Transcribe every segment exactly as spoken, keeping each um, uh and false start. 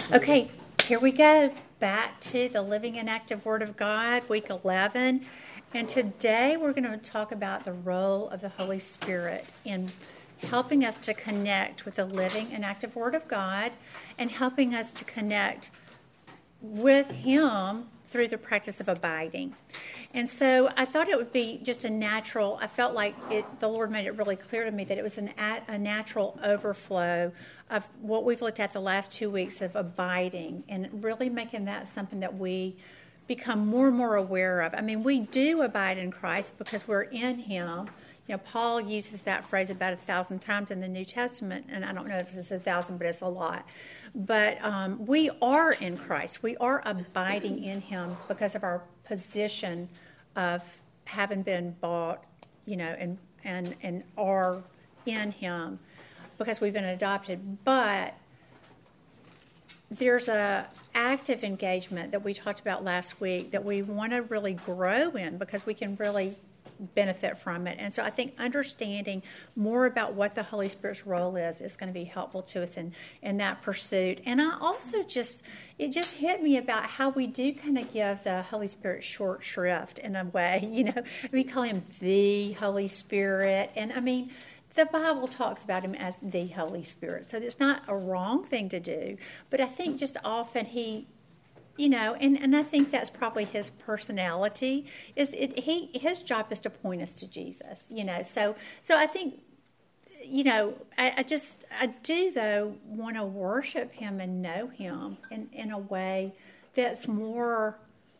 Okay, here we go. Back to the Living and Active Word of God, week eleven. And today we're going to talk about the role of the Holy Spirit in helping us to connect with the living and active Word of God and helping us to connect with Him through the practice of abiding. And so I thought it would be just a natural, I felt like it, the Lord made it really clear to me that it was an, a natural overflow of what we've looked at the last two weeks of abiding and really making that something that we become more and more aware of. I mean, we do abide in Christ because we're in Him. You know, Paul uses that phrase about a thousand times in the New Testament, and I don't know if it's a thousand, but it's a lot. But um, we are in Christ. We are abiding in Him because of our position of having been bought, you know, and and and are in Him because we've been adopted. But there's a active engagement that we talked about last week that we want to really grow in because we can really benefit from it. And so I think understanding more about what the Holy Spirit's role is is going to be helpful to us in, in that pursuit. And I also just, it just hit me about how we do kind of give the Holy Spirit short shrift in a way. You know, we call Him the Holy Spirit. And I mean, the Bible talks about Him as the Holy Spirit. So it's not a wrong thing to do. But I think just often He... You know, and, and I think that's probably His personality. Is it he his job is to point us to Jesus, you know. So so I think, you know, I, I just I do though want to worship Him and know Him in, in a way that's more,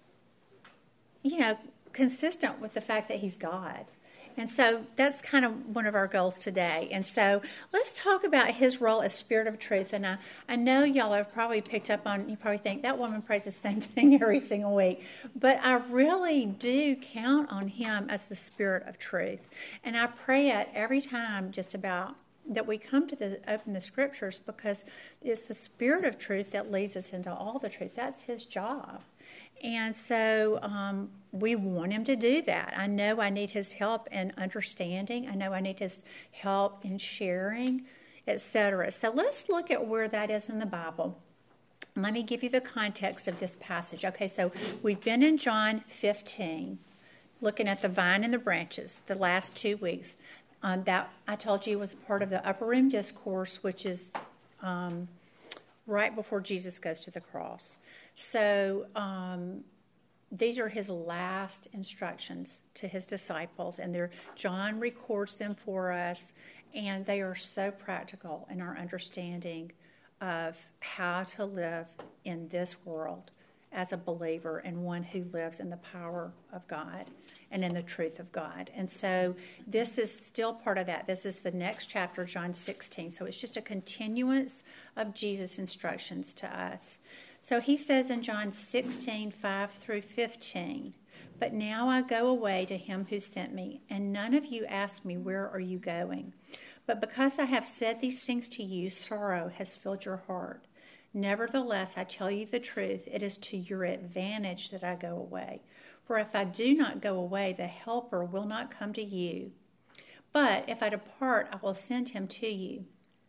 you know, consistent with the fact that He's God. And so that's kind of one of our goals today. And so let's talk about His role as Spirit of Truth. And I, I know y'all have probably picked up on, you probably think, that woman prays the same thing every single week. But I really do count on Him as the Spirit of Truth. And I pray it every time just about that we come to the open the Scriptures because it's the Spirit of Truth that leads us into all the truth. That's His job. And so um, we want Him to do that. I know I need His help in understanding. I know I need His help in sharing, et cetera. So let's look at where that is in the Bible. Let me give you the context of this passage. Okay, so we've been in John fifteen, looking at the vine and the branches, the last two weeks. Um, that I told you was part of the Upper Room Discourse, which is um, right before Jesus goes to the cross. So um, these are His last instructions to His disciples, and they're, John records them for us, and they are so practical in our understanding of how to live in this world as a believer and one who lives in the power of God and in the truth of God. And so this is still part of that. This is the next chapter, John sixteen. So it's just a continuance of Jesus' instructions to us. So He says in John sixteen, five through fifteen, "But now I go away to Him who sent me, and none of you ask me, 'Where are you going?' But because I have said these things to you, sorrow has filled your heart. Nevertheless, I tell you the truth, it is to your advantage that I go away. For if I do not go away, the Helper will not come to you. But if I depart, I will send Him to you.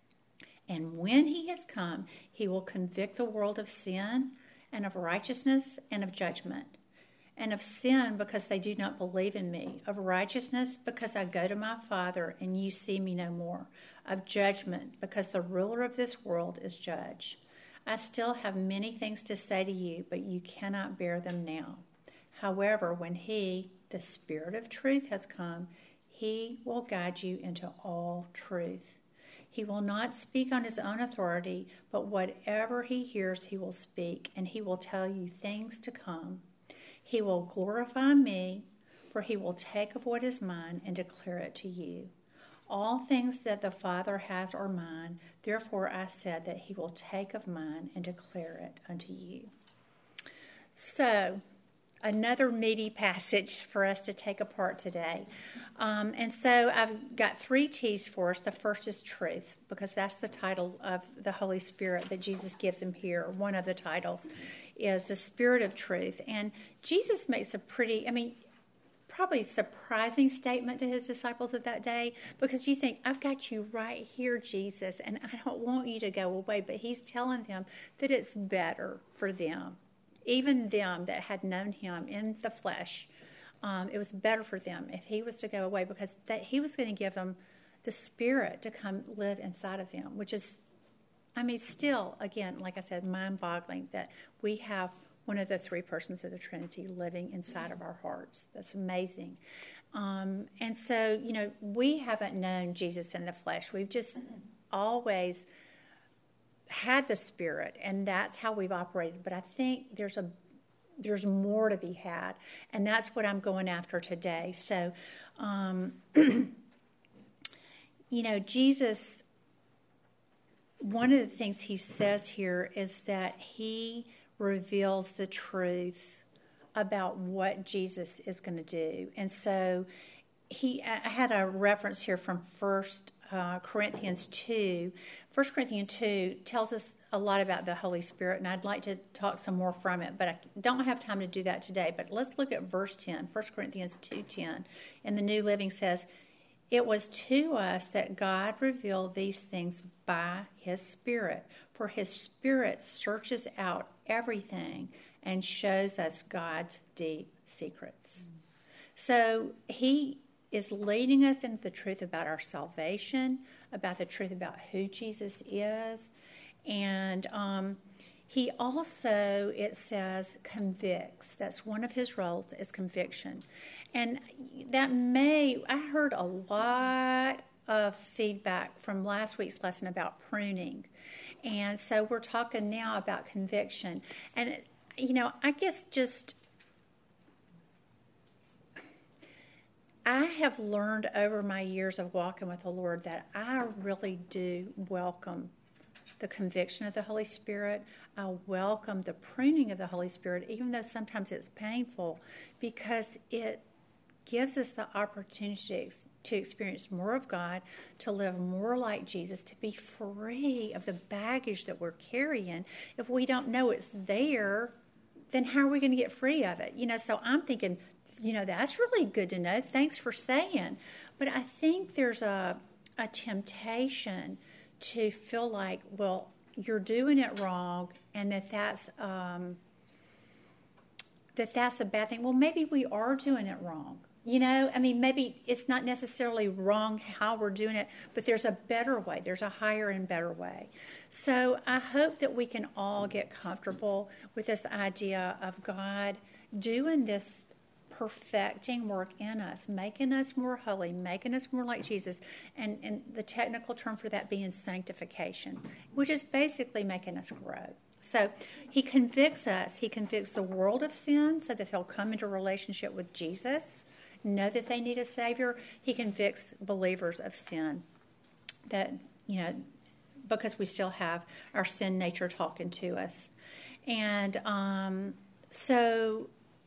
And when He has come, He will convict the world of sin and of righteousness and of judgment. And of sin because they do not believe in me. Of righteousness because I go to my Father and you see me no more. Of judgment because the ruler of this world is judged. I still have many things to say to you, but you cannot bear them now. However, when He, the Spirit of truth, has come, He will guide you into all truth. He will not speak on His own authority, but whatever He hears, He will speak, and He will tell you things to come. He will glorify me, for He will take of what is mine and declare it to you. All things that the Father has are mine, therefore I said that He will take of mine and declare it unto you." So, another meaty passage for us to take apart today. Um, and so I've got three T's for us. The first is truth, because that's the title of the Holy Spirit that Jesus gives Him here. One of the titles is the Spirit of Truth. And Jesus makes a pretty, I mean, probably surprising statement to his disciples of that day, because you think, I've got you right here, Jesus, and I don't want you to go away. But he's telling them that it's better for them, even them that had known him in the flesh. Um, it was better for them if he was to go away, because that he was going to give them the Spirit to come live inside of them, which is, I mean, still, again, like I said, mind-boggling that we have one of the three persons of the Trinity living inside of our hearts. That's amazing. Um, and so, you know, we haven't known Jesus in the flesh. We've just always had the Spirit, and that's how we've operated. But I think there's a there's more to be had, and that's what I'm going after today. So, um, you know, Jesus, one of the things he says here is that he reveals the truth about what Jesus is going to do. And so he, I had a reference here from First uh, Corinthians two. First Corinthians two tells us a lot about the Holy Spirit, and I'd like to talk some more from it, but I don't have time to do that today. But let's look at verse ten. First Corinthians two ten in the New Living says, "It was to us that God revealed these things by his Spirit, for his Spirit searches out everything and shows us God's deep secrets." Mm. So he is leading us into the truth about our salvation, about the truth about who Jesus is. And um, he also, it says, convicts. That's one of his roles, is conviction. And that may, I heard a lot of feedback from last week's lesson about pruning. And so we're talking now about conviction. And, you know, I guess just, I have learned over my years of walking with the Lord that I really do welcome the conviction of the Holy Spirit. I welcome the pruning of the Holy Spirit, even though sometimes it's painful, because it gives us the opportunity to experience more of God, to live more like Jesus, to be free of the baggage that we're carrying. If we don't know it's there, then how are we going to get free of it? You know, so I'm thinking, you know, that's really good to know. Thanks for saying. But I think there's a, a temptation to feel like, well, you're doing it wrong, and that that's um, that that's a bad thing. Well, maybe we are doing it wrong. You know, I mean, maybe it's not necessarily wrong how we're doing it, but there's a better way. There's a higher and better way. So I hope that we can all get comfortable with this idea of God doing this perfecting work in us, making us more holy, making us more like Jesus, and, and the technical term for that being sanctification, which is basically making us grow. So he convicts us. He convicts the world of sin so that they'll come into a relationship with Jesus, know that they need a Savior. He convicts believers of sin, that, you know, because we still have our sin nature talking to us. And um, so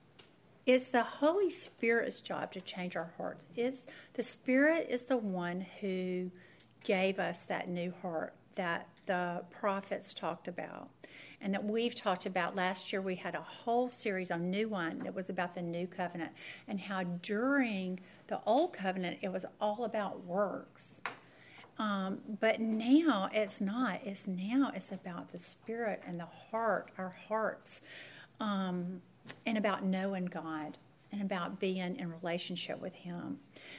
it's the Holy Spirit's job to change our hearts. It's, the Spirit is the one who gave us that new heart that the prophets talked about, and that we've talked about. Last year we had a whole series on New Wine that was about the New Covenant, and how during the Old Covenant it was all about works. Um, but now it's not. It's now it's about the Spirit and the heart, our hearts, um, and about knowing God and about being in relationship with Him.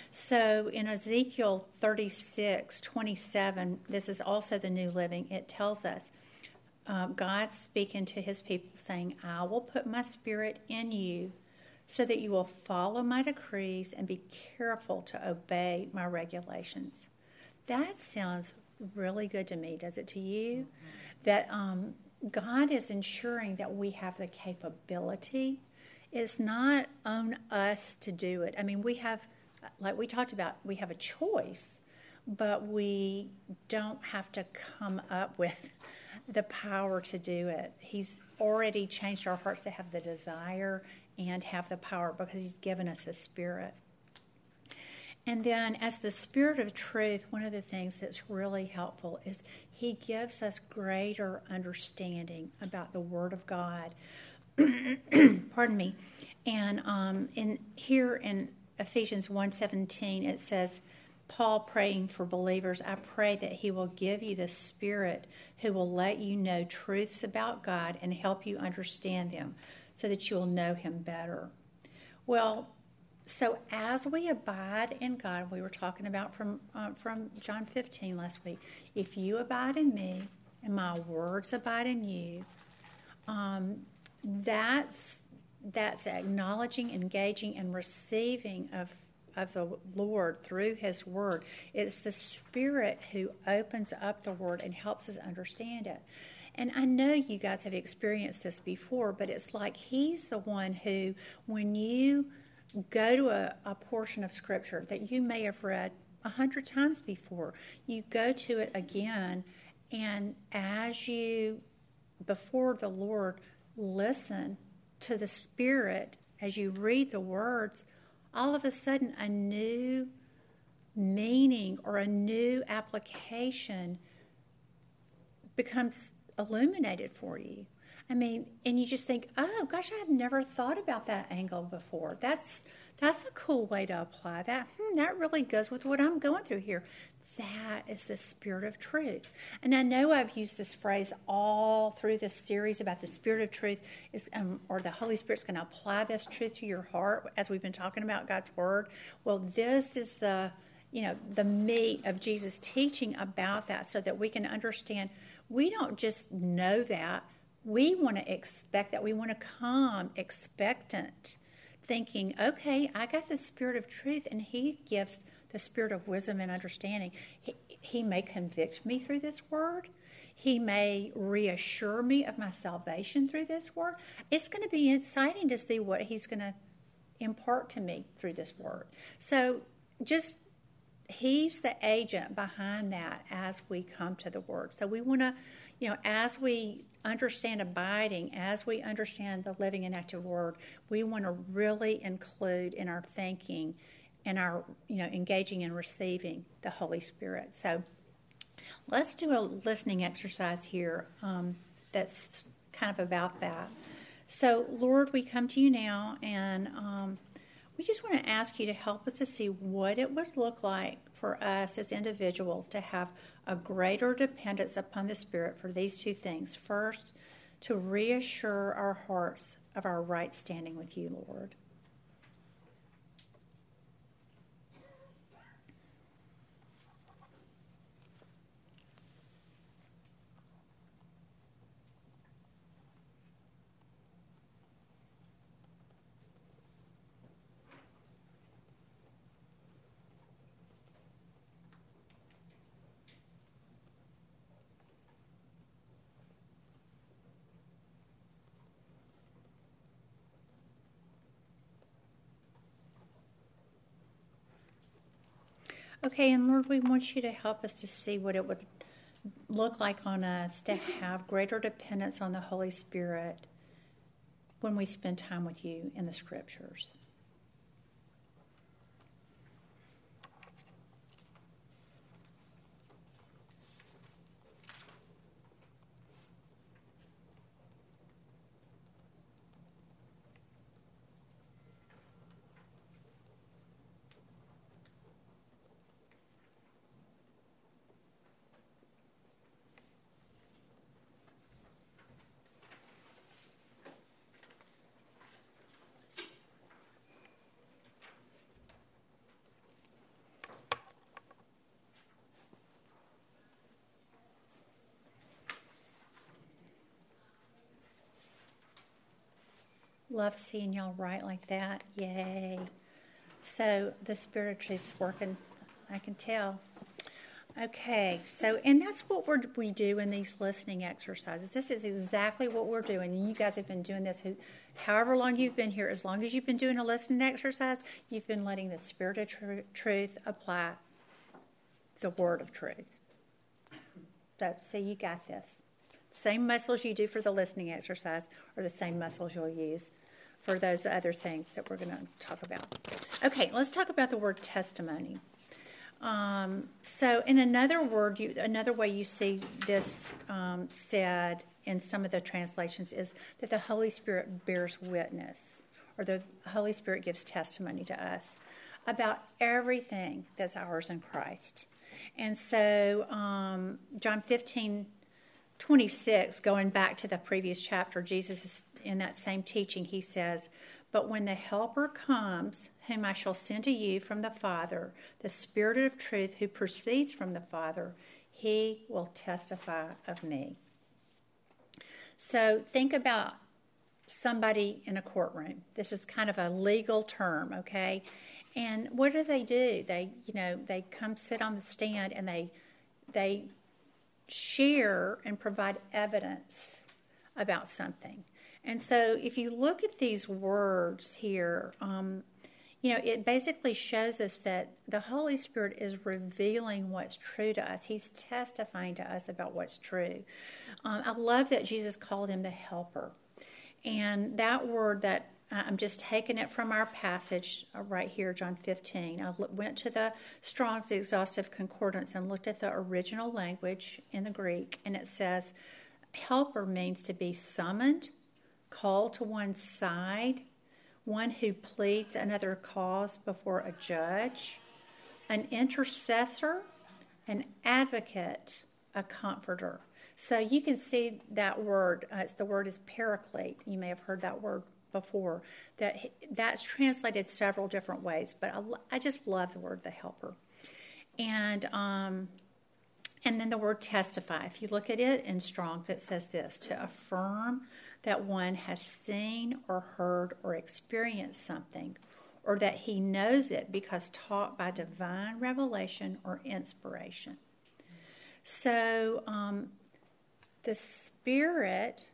So in Ezekiel thirty-six twenty-seven, this is also the New Living, it tells us, uh, God speaking to His people saying, "I will put my Spirit in you so that you will follow my decrees and be careful to obey my regulations." That sounds really good to me. Does it to you? Mm-hmm. That um, God is ensuring that we have the capability. It's not on us to do it. I mean, we have, like we talked about, we have a choice, but we don't have to come up with the power to do it. He's already changed our hearts to have the desire and have the power because He's given us the Spirit. And then as the Spirit of truth, one of the things that's really helpful is He gives us greater understanding about the Word of God. Pardon me. And um, in here in Ephesians one seventeen, it says, Paul praying for believers, I pray that he will give you the Spirit who will let you know truths about God and help you understand them so that you will know him better. Well, so as we abide in God, we were talking about from uh, from John fifteen last week, if you abide in me and my words abide in you, um, that's that's acknowledging, engaging, and receiving of of the Lord through his word. It's the Spirit who opens up the word and helps us understand it. And I know you guys have experienced this before, but it's like he's the one who, when you go to a, a portion of Scripture that you may have read a hundred times before, you go to it again, and as you, before the Lord, listen to the Spirit as you read the words, all of a sudden a new meaning or a new application becomes illuminated for you. I mean, and you just think, oh gosh, I had never thought about that angle before. That's that's a cool way to apply that. Hmm, that really goes with what I'm going through here. That is the Spirit of truth. And I know I've used this phrase all through this series about the Spirit of truth, is, um, or the Holy Spirit's going to apply this truth to your heart as we've been talking about God's Word. Well, this is the, you know, the meat of Jesus' teaching about that so that we can understand we don't just know that. We want to expect that. We want to come expectant, thinking, okay, I got the Spirit of truth, and he gives the Spirit of wisdom and understanding. He, he may convict me through this word. He may reassure me of my salvation through this word. It's going to be exciting to see what he's going to impart to me through this word. So just, he's the agent behind that as we come to the word. So we want to, you know, as we understand abiding, as we understand the living and active word, we want to really include in our thinking and our, you know, engaging and receiving the Holy Spirit. So let's do a listening exercise here um, that's kind of about that. So, Lord, we come to you now, and um, we just want to ask you to help us to see what it would look like for us as individuals to have a greater dependence upon the Spirit for these two things. First, to reassure our hearts of our right standing with you, Lord. Okay, and Lord, we want you to help us to see what it would look like on us to have greater dependence on the Holy Spirit when we spend time with you in the Scriptures. Love seeing y'all write like that. Yay. So the Spirit of truth is working, I can tell. Okay, so, and that's what we're, we do in these listening exercises. This is exactly what we're doing. And you guys have been doing this however long you've been here. As long as you've been doing a listening exercise, you've been letting the Spirit of tr- truth apply the word of truth. So, see, you got this. Same muscles you do for the listening exercise are the same muscles you'll use for those other things that we're going to talk about. Okay, let's talk about the word testimony. Um, so in another word, you, another way you see this um, said in some of the translations is that the Holy Spirit bears witness, or the Holy Spirit gives testimony to us. about everything that's ours in Christ. And so um, John fifteen twenty-six, going back to the previous chapter, Jesus is in that same teaching, he says, "But when the Helper comes, whom I shall send to you from the Father, the Spirit of truth who proceeds from the Father, he will testify of me." So think about somebody in a courtroom. This is kind of a legal term, okay? And what do they do? They, you know, they come sit on the stand and they they share and provide evidence about something. And so if you look at these words here, um, you know, it basically shows us that the Holy Spirit is revealing what's true to us. He's testifying to us about what's true. Um, I love that Jesus called him the Helper. And that word that I'm just taking it from our passage right here, John fifteen. I went to the Strong's Exhaustive Concordance and looked at the original language in the Greek, and it says, helper means to be summoned, called to one's side, one who pleads another cause before a judge, an intercessor, an advocate, a comforter. So you can see that word, uh, the word is paraclete. You may have heard that word before. That that's translated several different ways, but I, I just love the word the helper. And um, and then the word testify. If you look at it in Strong's, it says this: to affirm that one has seen or heard or experienced something, or that he knows it because taught by divine revelation or inspiration. So um, the Spirit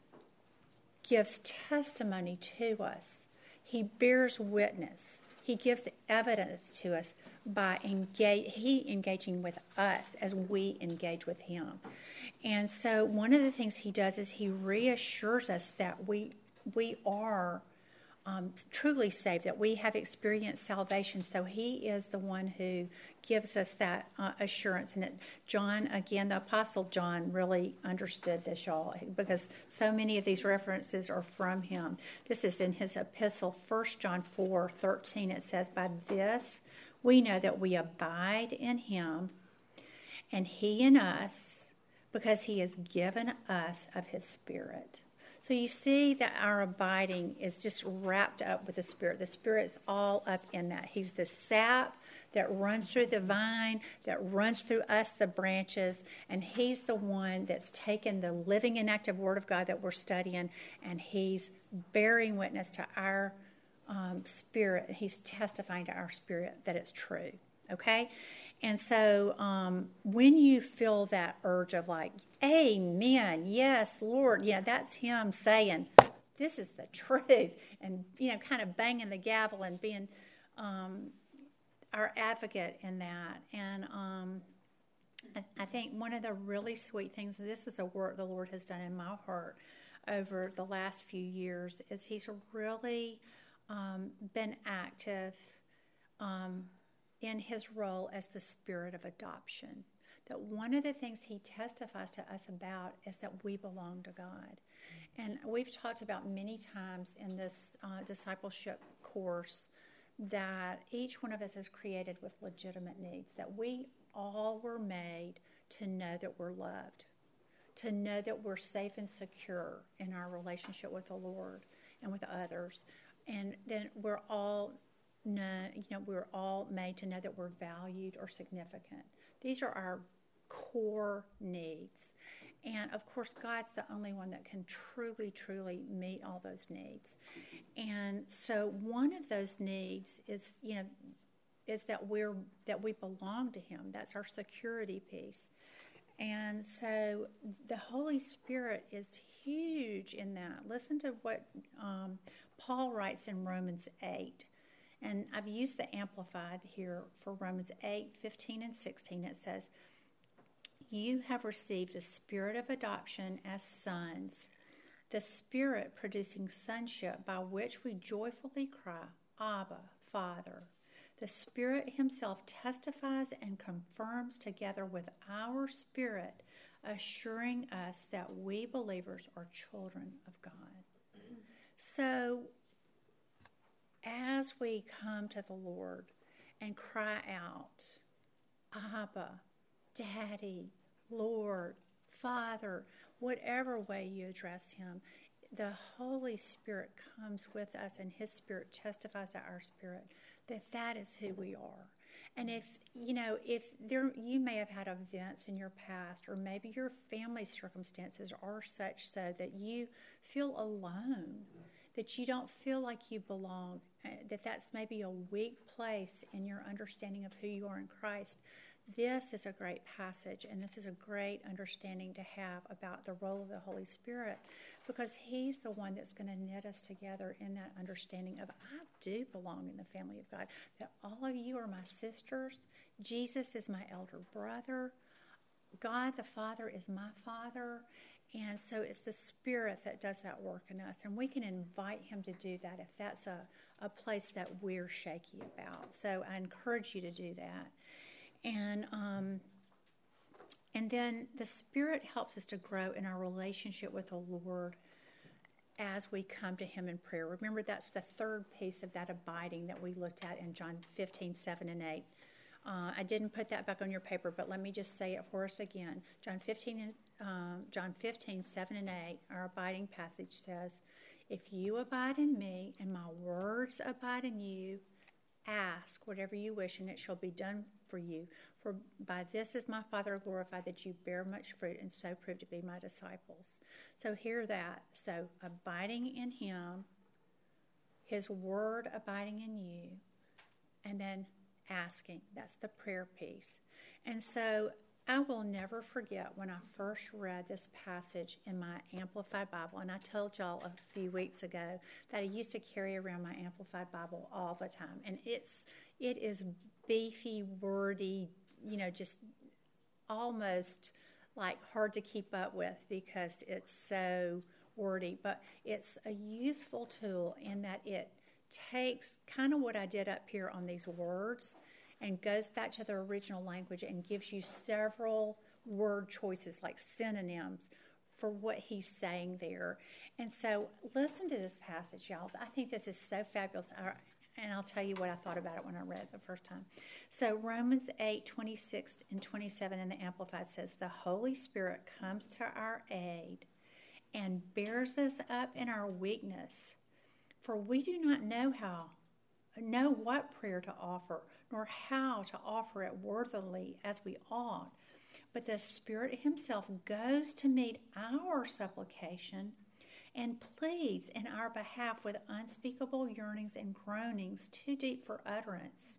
gives testimony to us. He bears witness. He gives evidence to us by engage, he engaging with us as we engage with him. And so one of the things he does is he reassures us that we we are um, truly saved, that we have experienced salvation. So he is the one who gives us that uh, assurance. And it, John, again, the Apostle John really understood this, y'all, because so many of these references are from him. This is in his epistle, First John four thirteen. It says, "By this we know that we abide in him, and he in us, because he has given us of his Spirit." So you see that our abiding is just wrapped up with the Spirit. The Spirit's all up in that. He's the sap that runs through the vine, that runs through us, the branches, and he's the one that's taken the living and active Word of God that we're studying, and he's bearing witness to our um, spirit. He's testifying to our spirit that it's true, okay? And so um, when you feel that urge of like, amen, yes, Lord, you know, that's him saying, this is the truth, and, you know, kind of banging the gavel and being um, our advocate in that. And um, I, I think one of the really sweet things, and this is a work the Lord has done in my heart over the last few years, is he's really um, been active um in his role as the Spirit of adoption. That one of the things he testifies to us about is that we belong to God. And we've talked about many times in this uh, discipleship course that each one of us is created with legitimate needs, that we all were made to know that we're loved, to know that we're safe and secure in our relationship with the Lord and with others. And then we're all No, you know, we're all made to know that we're valued or significant. These are our core needs. And, of course, God's the only one that can truly, truly meet all those needs. And so one of those needs is, you know, is that we're that we belong to him. That's our security piece. And so the Holy Spirit is huge in that. Listen to what um, Paul writes in Romans eight. And I've used the Amplified here for Romans eight, fifteen, and sixteen. It says, "You have received the Spirit of adoption as sons, the Spirit producing sonship, by which we joyfully cry, Abba, Father. The Spirit himself testifies and confirms together with our spirit, assuring us that we believers are children of God." So as we come to the Lord and cry out, Abba, Daddy, Lord, Father, whatever way you address him, the Holy Spirit comes with us, and his Spirit testifies to our spirit that that is who we are. And if, you know, if there, you may have had events in your past, or maybe your family circumstances are such so that you feel alone, that you don't feel like you belong, that that's maybe a weak place in your understanding of who you are in Christ, this is a great passage, and this is a great understanding to have about the role of the Holy Spirit, because he's the one that's going to knit us together in that understanding of, I do belong in the family of God, that all of you are my sisters, Jesus is my elder brother, God the Father is my Father, and so it's the Spirit that does that work in us, and we can invite him to do that if that's a, a place that we're shaky about. So I encourage you to do that. And um, and then the Spirit helps us to grow in our relationship with the Lord as we come to him in prayer. Remember, that's the third piece of that abiding that we looked at in John fifteen, seven and eight. Uh, I didn't put that back on your paper, but let me just say it for us again. John fifteen, um, John fifteen, seven and eight, our abiding passage says, if you abide in me and my words abide in you, ask whatever you wish, and it shall be done for you. For by this is my Father glorified, that you bear much fruit, and so prove to be my disciples. So hear that. So abiding in him, his word abiding in you, and then asking. That's the prayer piece. And so I will never forget when I first read this passage in my Amplified Bible, and I told y'all a few weeks ago that I used to carry around my Amplified Bible all the time, and it's it is beefy, wordy, you know, just almost like hard to keep up with because it's so wordy, but it's a useful tool in that it takes kind of what I did up here on these words and goes back to the original language and gives you several word choices, like synonyms, for what he's saying there. And so listen to this passage, y'all. I think this is so fabulous. And I'll tell you what I thought about it when I read it the first time. So Romans eight, twenty-six and twenty-seven in the Amplified says, the Holy Spirit comes to our aid and bears us up in our weakness, for we do not know how know what prayer to offer, nor how to offer it worthily as we ought. But the Spirit himself goes to meet our supplication and pleads in our behalf with unspeakable yearnings and groanings too deep for utterance.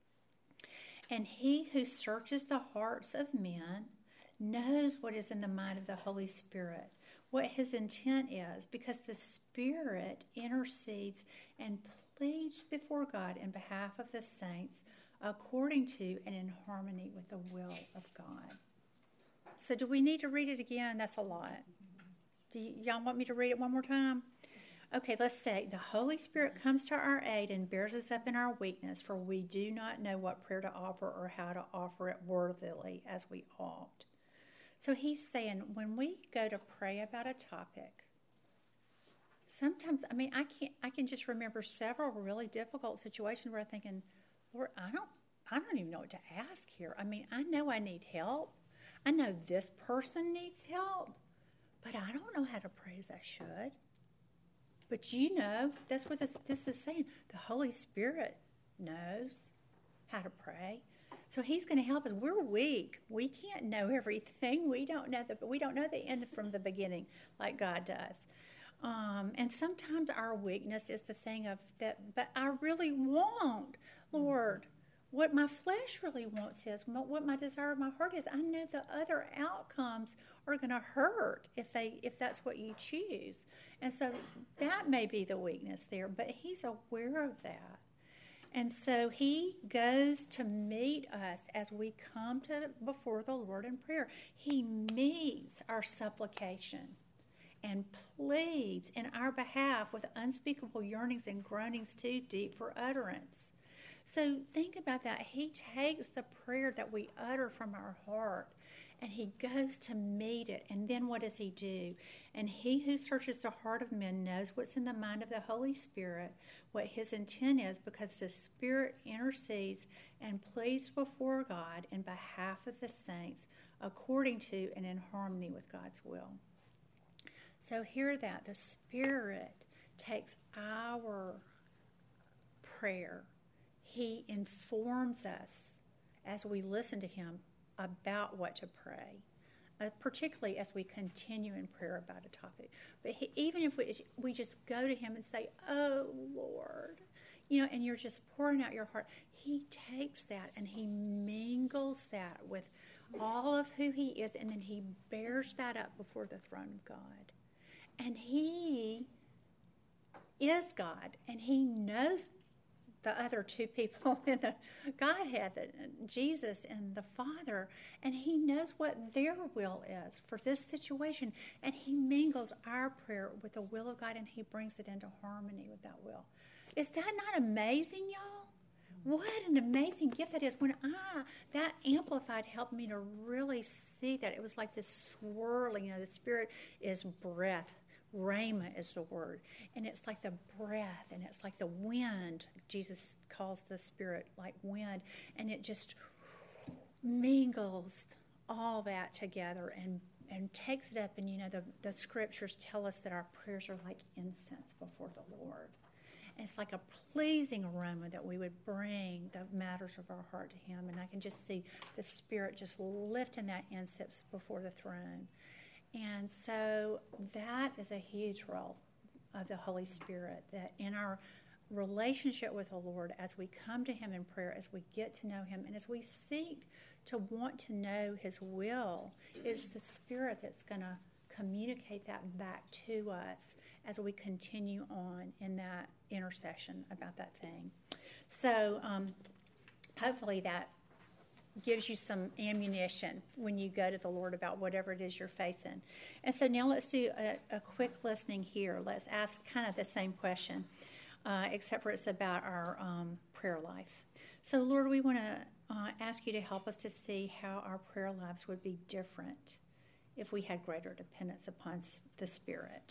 And he who searches the hearts of men knows what is in the mind of the Holy Spirit, what his intent is, because the Spirit intercedes and pleads before God in behalf of the saints according to and in harmony with the will of God. So do we need to read it again? That's a lot. Do y- y'all want me to read it one more time? Okay, let's say, the Holy Spirit comes to our aid and bears us up in our weakness, for we do not know what prayer to offer or how to offer it worthily as we ought. So he's saying when we go to pray about a topic, sometimes, I mean, I can't, I can just remember several really difficult situations where I'm thinking, Lord, I don't, I don't even know what to ask here. I mean, I know I need help. I know this person needs help, but I don't know how to pray as I should. But you know, that's what this, this is saying. The Holy Spirit knows how to pray. So he's going to help us. We're weak. We can't know everything. We don't know the we don't know the end from the beginning like God does. Um, and sometimes our weakness is the thing of that. But I really want, Lord, what my flesh really wants is what my desire of my heart is. I know the other outcomes are going to hurt if they if that's what you choose. And so that may be the weakness there. But he's aware of that. And so he goes to meet us as we come to before the Lord in prayer. He meets our supplication and pleads in our behalf with unspeakable yearnings and groanings too deep for utterance. So think about that. He takes the prayer that we utter from our heart and he goes to meet it. And then what does he do? And he who searches the heart of men knows what's in the mind of the Holy Spirit, what his intent is, because the Spirit intercedes and pleads before God in behalf of the saints according to and in harmony with God's will. So hear that. The Spirit takes our prayer. He informs us as we listen to him about what to pray, uh, particularly as we continue in prayer about a topic. But he, even if we, we just go to him and say, oh, Lord, you know, and you're just pouring out your heart, he takes that and he mingles that with all of who he is, and then he bears that up before the throne of God. And he is God, and he knows the other two people in the Godhead, Jesus and the Father, and he knows what their will is for this situation, and he mingles our prayer with the will of God, and he brings it into harmony with that will. Is that not amazing, y'all? What an amazing gift that is. When I, that Amplified helped me to really see that. It was like this swirling, you know, the Spirit is breath. Rhema is the word. And it's like the breath, and it's like the wind. Jesus calls the Spirit like wind. And it just mingles all that together and, and takes it up. And, you know, the, the scriptures tell us that our prayers are like incense before the Lord. And it's like a pleasing aroma that we would bring the matters of our heart to him. And I can just see the Spirit just lifting that incense before the throne. And so that is a huge role of the Holy Spirit, that in our relationship with the Lord, as we come to him in prayer, as we get to know him, and as we seek to want to know his will, is the Spirit that's going to communicate that back to us as we continue on in that intercession about that thing. So um, hopefully that gives you some ammunition when you go to the Lord about whatever it is you're facing. And so now let's do a, a quick listening here. Let's ask kind of the same question, uh, except for it's about our um, prayer life. So, Lord, we want to uh, ask you to help us to see how our prayer lives would be different if we had greater dependence upon the Spirit.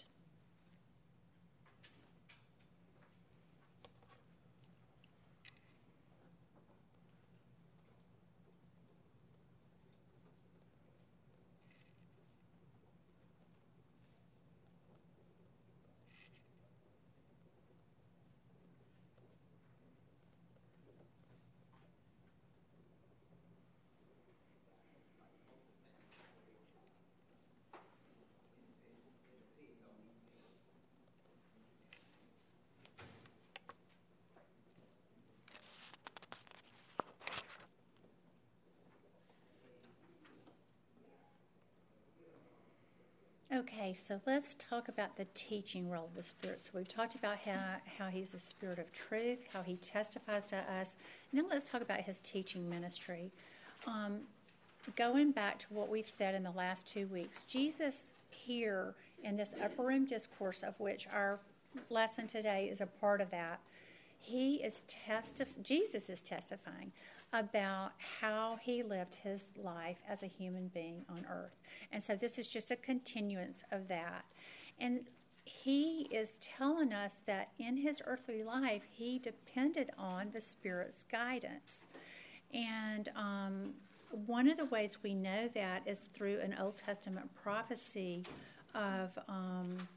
Okay, so let's talk about the teaching role of the Spirit. So we've talked about how, how he's the Spirit of truth, how he testifies to us. And now let's talk about his teaching ministry. Um, going back to what we've said in the last two weeks, Jesus here in this upper room discourse, of which our lesson today is a part of that, he is testif- Jesus is testifying about how he lived his life as a human being on earth. And so this is just a continuance of that. And he is telling us that in his earthly life, he depended on the Spirit's guidance. And um, one of the ways we know that is through an Old Testament prophecy of um,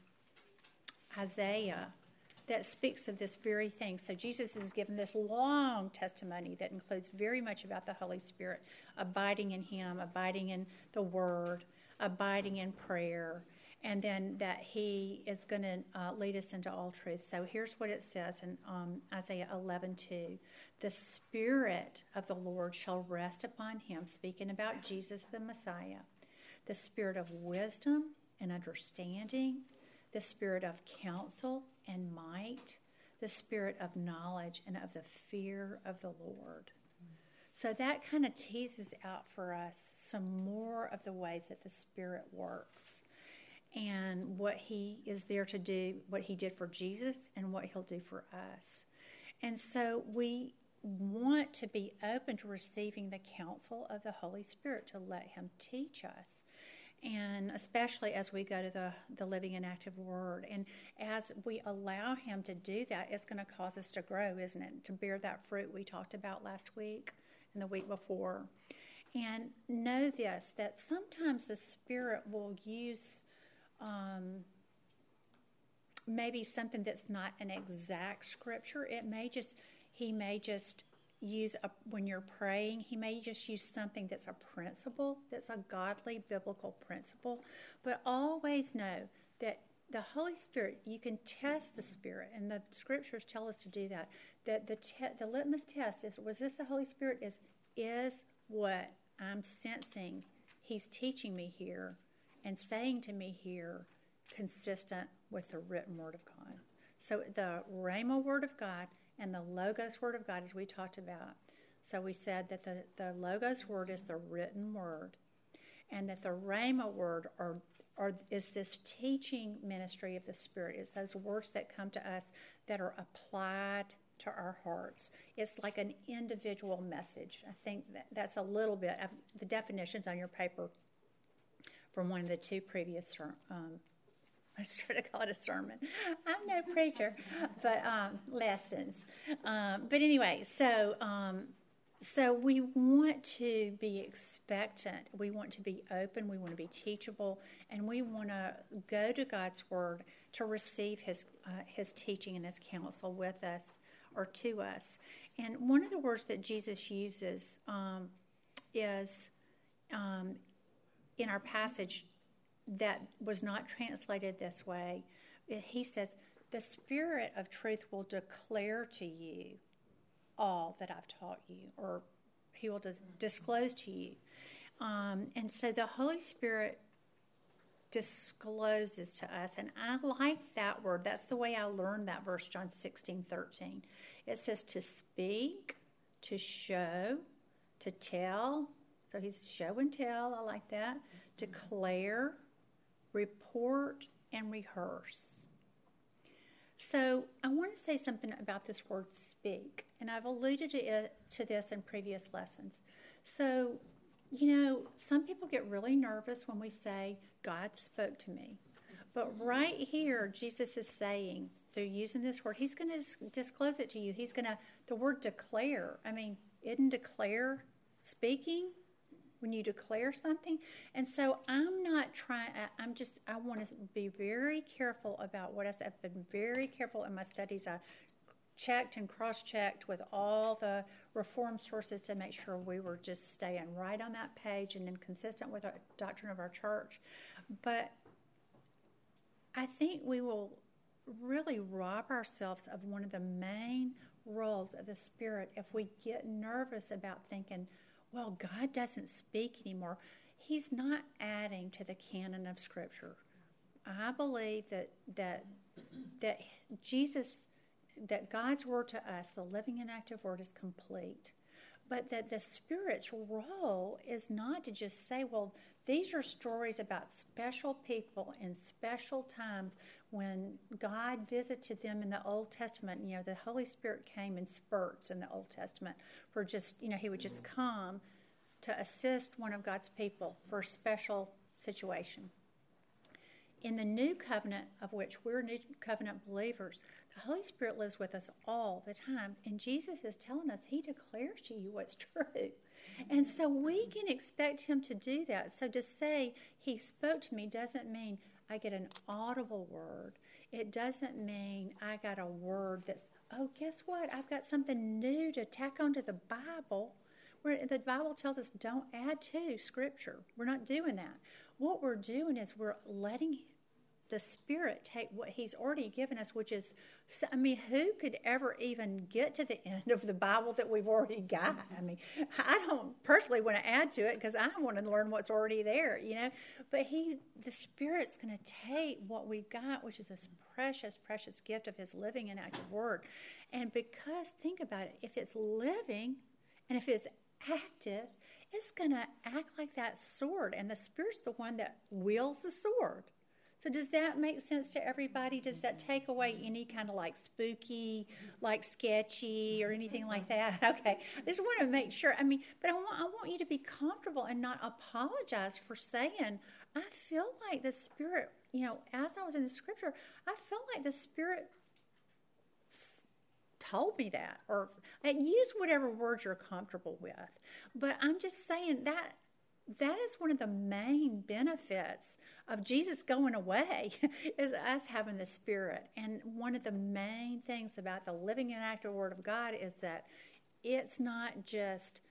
Isaiah that speaks of this very thing. So Jesus is given this long testimony that includes very much about the Holy Spirit, abiding in him, abiding in the Word, abiding in prayer, and then that he is going to uh, lead us into all truth. So here's what it says in um, Isaiah eleven two. The Spirit of the Lord shall rest upon him, speaking about Jesus the Messiah, the Spirit of wisdom and understanding, the Spirit of counsel and might, the Spirit of knowledge and of the fear of the Lord. So that kind of teases out for us some more of the ways that the Spirit works and what he is there to do, what he did for Jesus and what he'll do for us. And so we want to be open to receiving the counsel of the Holy Spirit to let him teach us. And especially as we go to the, the living and active Word. And as we allow him to do that, it's going to cause us to grow, isn't it? To bear that fruit we talked about last week and the week before. And know this, that sometimes the Spirit will use um, maybe something that's not an exact scripture. It may just, he may just use, a, when you're praying, he may just use something that's a principle, that's a godly biblical principle. But always know that the Holy Spirit, you can test the Spirit, and the scriptures tell us to do that. That the te- the litmus test is, was this the Holy Spirit? Is is what I'm sensing he's teaching me here and saying to me here consistent with the written Word of God? So the Rhema Word of God and the Logos Word of God, as we talked about. So we said that the, the Logos Word is the written Word, and that the Rhema Word are, are, is this teaching ministry of the Spirit. It's those words that come to us that are applied to our hearts. It's like an individual message. I think that that's a little bit of the definitions on your paper from one of the two previous um I was trying to call it a sermon. I'm no preacher, but um, lessons. Um, but anyway, so um, so we want to be expectant. We want to be open. We want to be teachable, and we want to go to God's Word to receive His uh, His teaching and His counsel with us or to us. And one of the words that Jesus uses um, is um, in our passage that was not translated this way. He says, the Spirit of truth will declare to you all that I've taught you, or he will dis- disclose to you. Um, and so the Holy Spirit discloses to us, and I like that word. That's the way I learned that verse, John sixteen thirteen. It says to speak, to show, to tell. So he's show and tell, I like that. Declare, report, and rehearse. So I want to say something about this word speak, and I've alluded to, it, to this in previous lessons. So, you know, some people get really nervous when we say, God spoke to me. But right here, Jesus is saying, they're using this word, he's going to disclose it to you. He's going to, the word declare, I mean, isn't declare speaking? When you declare something. And so I'm not trying, I'm just, I want to be very careful about what I said. I've been very careful in my studies. I checked and cross-checked with all the reform sources to make sure we were just staying right on that page and then consistent with the doctrine of our church. But I think we will really rob ourselves of one of the main roles of the Spirit if we get nervous about thinking, well, God doesn't speak anymore. He's not adding to the canon of Scripture. I believe that that that Jesus, that God's word to us, the living and active word, is complete. But that the Spirit's role is not to just say, well, these are stories about special people in special times when God visited them in the Old Testament. You know, the Holy Spirit came in spurts in the Old Testament for just, you know, he would just come to assist one of God's people for a special situation. In the new covenant, of which we're new covenant believers, the Holy Spirit lives with us all the time. And Jesus is telling us he declares to you what's true. And so we can expect him to do that. So to say he spoke to me doesn't mean I get an audible word. It doesn't mean I got a word that's, oh, guess what? I've got something new to tack onto the Bible. Where the Bible tells us don't add to Scripture. We're not doing that. What we're doing is we're letting the Spirit take what he's already given us, which is, I mean, who could ever even get to the end of the Bible that we've already got? I mean, I don't personally want to add to it because I want to learn what's already there, you know. But he, the Spirit's going to take what we've got, which is this precious, precious gift of his living and active word. And because, think about it, if it's living and if it's active, it's going to act like that sword. And the Spirit's the one that wields the sword. So does that make sense to everybody? Does that take away any kind of like spooky, like sketchy or anything like that? Okay, I just want to make sure. I mean, but I want I want you to be comfortable and not apologize for saying, I feel like the Spirit, you know, as I was in the Scripture, I felt like the Spirit told me that, or use whatever words you're comfortable with. But I'm just saying that that is one of the main benefits of Jesus going away is us having the Spirit. And one of the main things about the living and active Word of God is that it's not just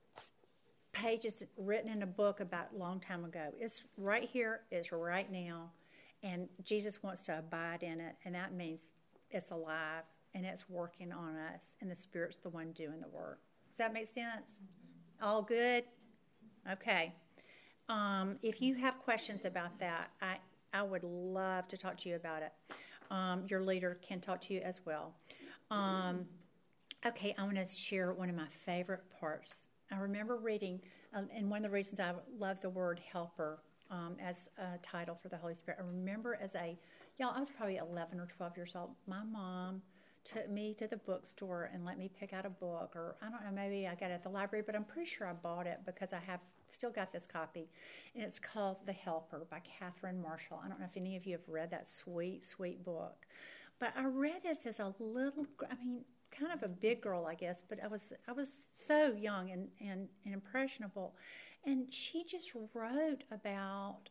pages written in a book about a long time ago. It's right here, it's right now, and Jesus wants to abide in it, and that means it's alive and it's working on us, and the Spirit's the one doing the work. Does that make sense? Mm-hmm. All good? Okay. Um, if you have questions about that, I, I would love to talk to you about it. Um, your leader can talk to you as well. Um, okay, I want to share one of my favorite parts. I remember reading, um, and one of the reasons I love the word helper um, as a title for the Holy Spirit, I remember as a, y'all, I was probably eleven or twelve years old. My mom took me to the bookstore and let me pick out a book, or I don't know, maybe I got it at the library, but I'm pretty sure I bought it because I have still got this copy, and it's called The Helper by Catherine Marshall. I don't know if any of you have read that sweet, sweet book, but I read this as a little, I mean, kind of a big girl, I guess, but I was I was so young and, and, and impressionable, and she just wrote about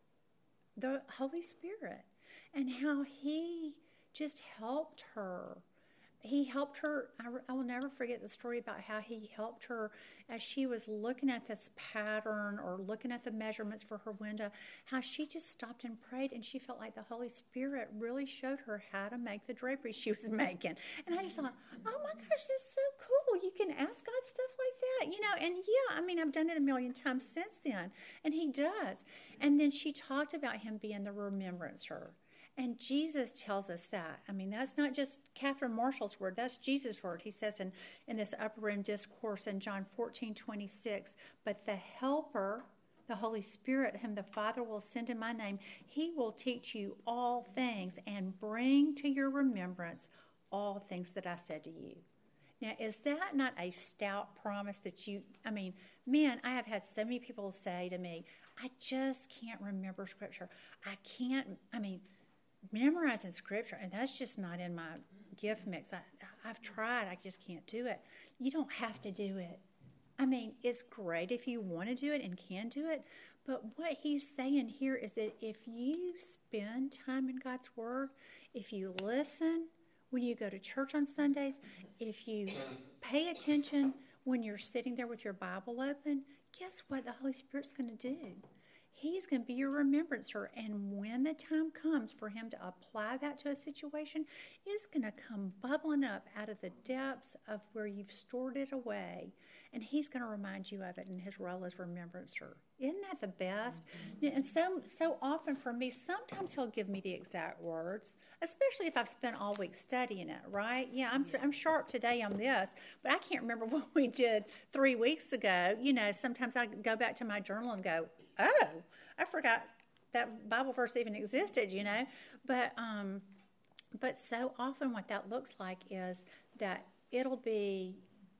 the Holy Spirit and how he just helped her. He helped her. I, I will never forget the story about how he helped her as she was looking at this pattern or looking at the measurements for her window, how she just stopped and prayed, and she felt like the Holy Spirit really showed her how to make the drapery she was making. And I just thought, oh my gosh, that's so cool. You can ask God stuff like that, you know. And yeah, I mean, I've done it a million times since then, and he does. And then she talked about him being the remembrancer. And Jesus tells us that. I mean, that's not just Catherine Marshall's word. That's Jesus' word. He says in, in this upper room discourse in John fourteen twenty-six, but the helper, the Holy Spirit, whom the Father will send in my name, he will teach you all things and bring to your remembrance all things that I said to you. Now, is that not a stout promise that you, I mean, man, I have had so many people say to me, I just can't remember Scripture. I can't, I mean, memorizing Scripture, and that's just not in my gift mix. I, I've tried. I just can't do it. You don't have to do it. I mean, it's great if you want to do it and can do it, but what he's saying here is that if you spend time in God's Word, if you listen when you go to church on Sundays, if you pay attention when you're sitting there with your Bible open, guess what the Holy Spirit's going to do? He's going to be your remembrancer, and when the time comes for him to apply that to a situation, it's going to come bubbling up out of the depths of where you've stored it away, and he's going to remind you of it in his role as remembrancer. Isn't that the best? Mm-hmm. And so so often for me, sometimes he'll give me the exact words, especially if I've spent all week studying it, right? Yeah, I'm I'm sharp today on this, but I can't remember what we did three weeks ago. You know, sometimes I go back to my journal and go, oh, I forgot that Bible verse even existed, you know. But um, but so often what that looks like is that it'll be,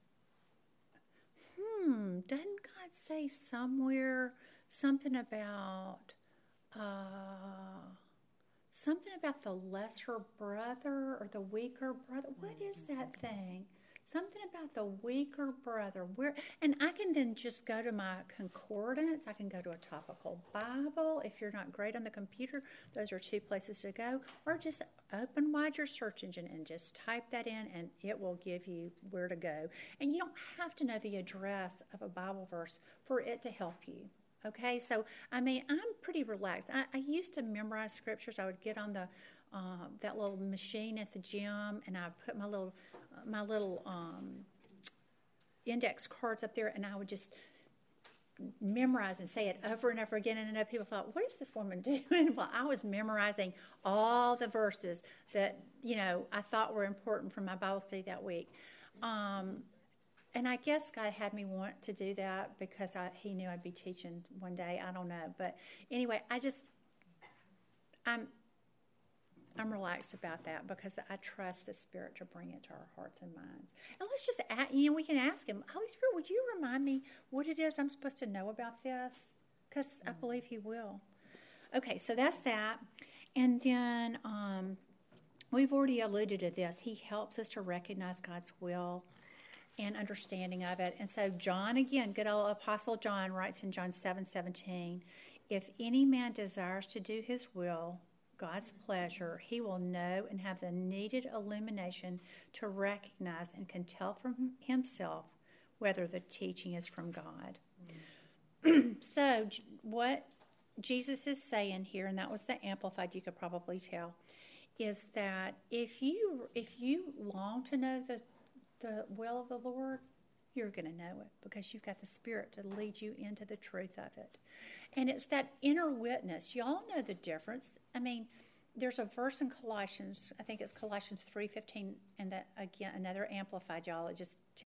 hmm, doesn't God say somewhere something about uh, something about the lesser brother or the weaker brother? What is that thing? Something about the weaker brother. Where, and I can then just go to my concordance. I can go to a topical Bible. If you're not great on the computer, those are two places to go. Or just open wide your search engine and just type that in, and it will give you where to go. And you don't have to know the address of a Bible verse for it to help you. Okay, so, I mean, I'm pretty relaxed. I, I used to memorize scriptures. I would get on the uh, that little machine at the gym, and I would put my little uh, my little um, index cards up there, and I would just memorize and say it over and over again. And I know people thought, what is this woman doing? Well, I was memorizing all the verses that, you know, I thought were important for my Bible study that week. Um And I guess God had me want to do that because I, he knew I'd be teaching one day. I don't know. But anyway, I just, I'm I'm relaxed about that because I trust the Spirit to bring it to our hearts and minds. And let's just, ask, you know, we can ask Him, Holy Spirit, would you remind me what it is I'm supposed to know about this? Because I believe He will. Okay, so that's that. And then um, we've already alluded to this. He helps us to recognize God's will and understanding of it. And so John, again, good old Apostle John writes in John seven seventeen, if any man desires to do his will, God's pleasure, he will know and have the needed illumination to recognize and can tell from himself whether the teaching is from God. Mm. So what Jesus is saying here, and that was the Amplified, you could probably tell, is that if you if you long to know the the will of the Lord, you're going to know it because you've got the Spirit to lead you into the truth of it. And it's that inner witness. Y'all know the difference. I mean, there's a verse in Colossians, I think it's Colossians three fifteen, and that, again, another Amplified, y'all. It just